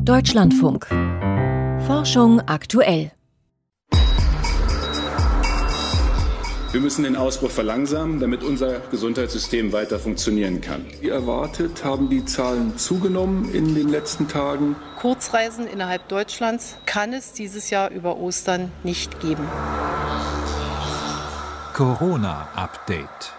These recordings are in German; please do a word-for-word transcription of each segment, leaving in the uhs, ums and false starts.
Deutschlandfunk. Forschung aktuell. Wir müssen den Ausbruch verlangsamen, damit unser Gesundheitssystem weiter funktionieren kann. Wie erwartet haben die Zahlen zugenommen in den letzten Tagen. Kurzreisen innerhalb Deutschlands kann es dieses Jahr über Ostern nicht geben. Corona-Update.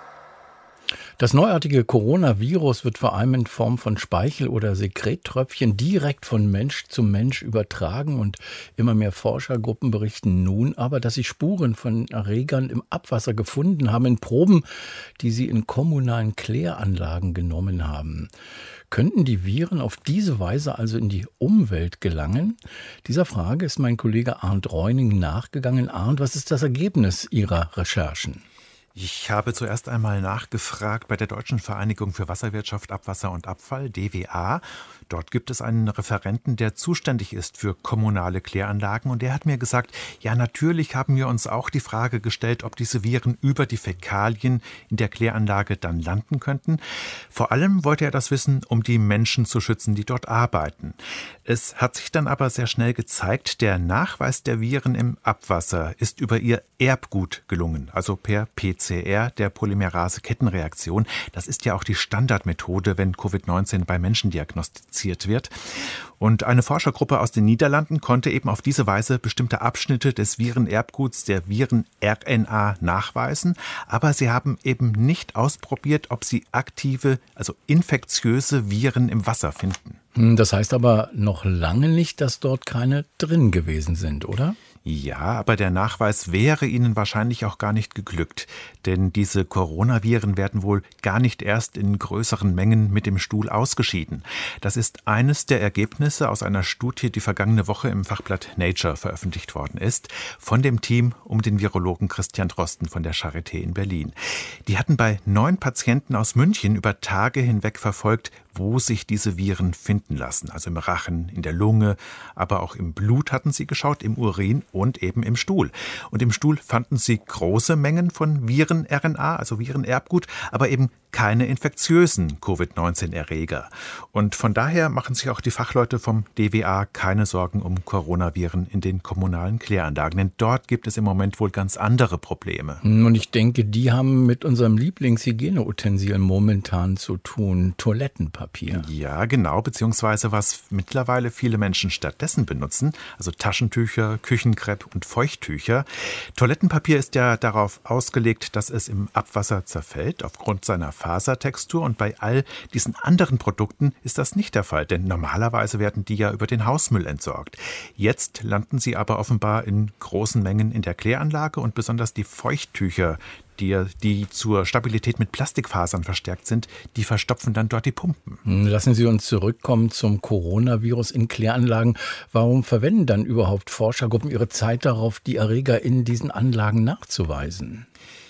Das neuartige Coronavirus wird vor allem in Form von Speichel- oder Sekrettröpfchen direkt von Mensch zu Mensch übertragen und immer mehr Forschergruppen berichten nun aber, dass sie Spuren von Erregern im Abwasser gefunden haben, in Proben, die sie in kommunalen Kläranlagen genommen haben. Könnten die Viren auf diese Weise also in die Umwelt gelangen? Dieser Frage ist mein Kollege Arndt Reuning nachgegangen. Arndt, was ist das Ergebnis Ihrer Recherchen? Ich habe zuerst einmal nachgefragt bei der Deutschen Vereinigung für Wasserwirtschaft, Abwasser und Abfall, D W A. Dort gibt es einen Referenten, der zuständig ist für kommunale Kläranlagen. Und der hat mir gesagt, ja, natürlich haben wir uns auch die Frage gestellt, ob diese Viren über die Fäkalien in der Kläranlage dann landen könnten. Vor allem wollte er das wissen, um die Menschen zu schützen, die dort arbeiten. Es hat sich dann aber sehr schnell gezeigt, der Nachweis der Viren im Abwasser ist über ihr Erbgut gelungen, also per P C R, der Polymerase-Kettenreaktion. Das ist ja auch die Standardmethode, wenn Covid neunzehn bei Menschen diagnostiziert wird. Und eine Forschergruppe aus den Niederlanden konnte eben auf diese Weise bestimmte Abschnitte des Virenerbguts der Viren-R N A nachweisen. Aber sie haben eben nicht ausprobiert, ob sie aktive, also infektiöse Viren im Wasser finden. Das heißt aber noch lange nicht, dass dort keine drin gewesen sind, oder? Ja, aber der Nachweis wäre ihnen wahrscheinlich auch gar nicht geglückt. Denn diese Coronaviren werden wohl gar nicht erst in größeren Mengen mit dem Stuhl ausgeschieden. Das ist eines der Ergebnisse aus einer Studie, die vergangene Woche im Fachblatt Nature veröffentlicht worden ist, von dem Team um den Virologen Christian Drosten von der Charité in Berlin. Die hatten bei neun Patienten aus München über Tage hinweg verfolgt, wo sich diese Viren finden lassen. Also im Rachen, in der Lunge, aber auch im Blut hatten sie geschaut, im Urin und eben im Stuhl. Und im Stuhl fanden sie große Mengen von Viren-R N A, also Virenerbgut, aber eben keine infektiösen Covid neunzehn Erreger. Und von daher machen sich auch die Fachleute vom D W A keine Sorgen um Coronaviren in den kommunalen Kläranlagen. Denn dort gibt es im Moment wohl ganz andere Probleme. Und ich denke, die haben mit unserem Lieblingshygieneutensil momentan zu tun, Toilettenpapier. Ja, genau, beziehungsweise was mittlerweile viele Menschen stattdessen benutzen, also Taschentücher, Küchenkrepp und Feuchttücher. Toilettenpapier ist ja darauf ausgelegt, dass es im Abwasser zerfällt, aufgrund seiner Fasertextur, und bei all diesen anderen Produkten ist das nicht der Fall, denn normalerweise werden die ja über den Hausmüll entsorgt. Jetzt landen sie aber offenbar in großen Mengen in der Kläranlage und besonders die Feuchttücher, die, die zur Stabilität mit Plastikfasern verstärkt sind, die verstopfen dann dort die Pumpen. Lassen Sie uns zurückkommen zum Coronavirus in Kläranlagen. Warum verwenden dann überhaupt Forschergruppen ihre Zeit darauf, die Erreger in diesen Anlagen nachzuweisen?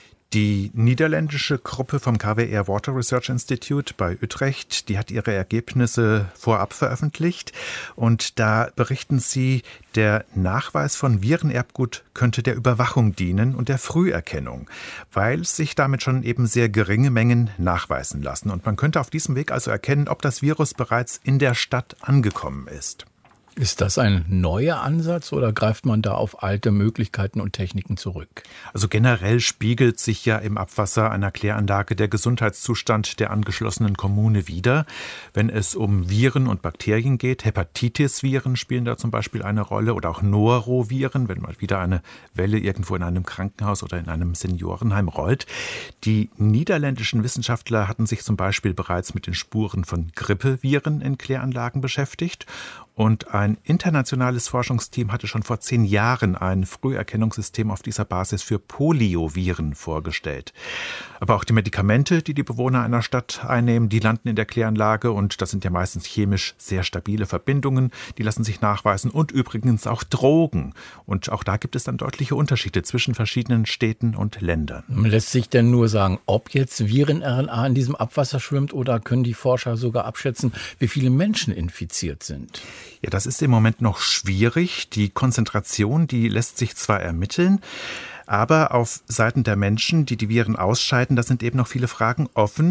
Die niederländische Gruppe vom K W R Water Research Institute bei Utrecht, die hat ihre Ergebnisse vorab veröffentlicht. Und da berichten sie, der Nachweis von Virenerbgut könnte der Überwachung dienen und der Früherkennung, weil sich damit schon eben sehr geringe Mengen nachweisen lassen. Und man könnte auf diesem Weg also erkennen, ob das Virus bereits in der Stadt angekommen ist. Ist das ein neuer Ansatz oder greift man da auf alte Möglichkeiten und Techniken zurück? Also generell spiegelt sich ja im Abwasser einer Kläranlage der Gesundheitszustand der angeschlossenen Kommune wider. Wenn es um Viren und Bakterien geht, Hepatitis-Viren spielen da zum Beispiel eine Rolle oder auch Noroviren, wenn mal wieder eine Welle irgendwo in einem Krankenhaus oder in einem Seniorenheim rollt. Die niederländischen Wissenschaftler hatten sich zum Beispiel bereits mit den Spuren von Grippeviren in Kläranlagen beschäftigt. Und ein internationales Forschungsteam hatte schon vor zehn Jahren ein Früherkennungssystem auf dieser Basis für Polioviren vorgestellt. Aber auch die Medikamente, die die Bewohner einer Stadt einnehmen, die landen in der Kläranlage. Und das sind ja meistens chemisch sehr stabile Verbindungen. Die lassen sich nachweisen. Und übrigens auch Drogen. Und auch da gibt es dann deutliche Unterschiede zwischen verschiedenen Städten und Ländern. Lässt sich denn nur sagen, ob jetzt Viren-R N A in diesem Abwasser schwimmt, oder können die Forscher sogar abschätzen, wie viele Menschen infiziert sind? Ja, das ist im Moment noch schwierig. Die Konzentration, die lässt sich zwar ermitteln, aber auf Seiten der Menschen, die die Viren ausscheiden, da sind eben noch viele Fragen offen.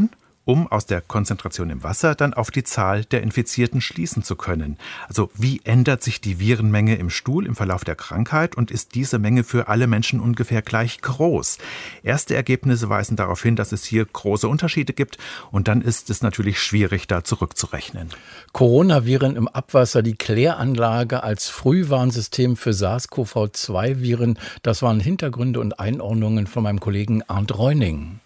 um aus der Konzentration im Wasser dann auf die Zahl der Infizierten schließen zu können. Also wie ändert sich die Virenmenge im Stuhl im Verlauf der Krankheit und ist diese Menge für alle Menschen ungefähr gleich groß? Erste Ergebnisse weisen darauf hin, dass es hier große Unterschiede gibt und dann ist es natürlich schwierig, da zurückzurechnen. Coronaviren im Abwasser, die Kläranlage als Frühwarnsystem für SARS-C o V zwei Viren, das waren Hintergründe und Einordnungen von meinem Kollegen Arndt Reuning.